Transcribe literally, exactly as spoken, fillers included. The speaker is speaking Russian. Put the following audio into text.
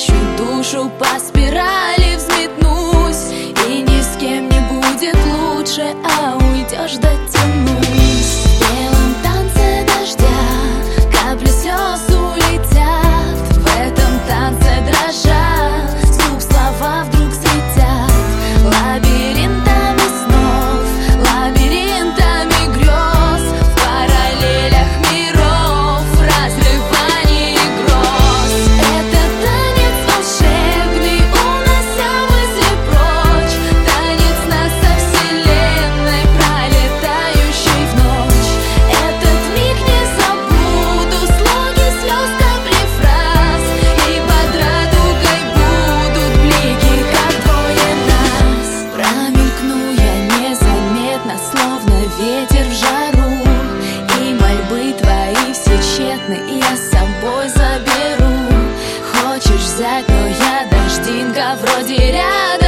чуть душу по спирали взметнусь, и ни с кем не будет лучше, а уйдешь дотянусь. В белом танце дождя капли слез улетят, в этом танце дрожат, с губ слова вдруг слетят лабиринтами снов, лабиринтами грез, в параллелях миров, разрываний и гроз. Это танец волшебный, унося мысли прочь, танец нас со вселенной, пролетающий в ночь. Этот миг не забуду, слоги слез, капли фраз, и под радугой будут блики, как двое нас. Промелькну я незаметно, словно ветер в жару, и мольбы твои все тщетны, я с собой заберу. Хочешь взять, но я дождинка, вроде рядом.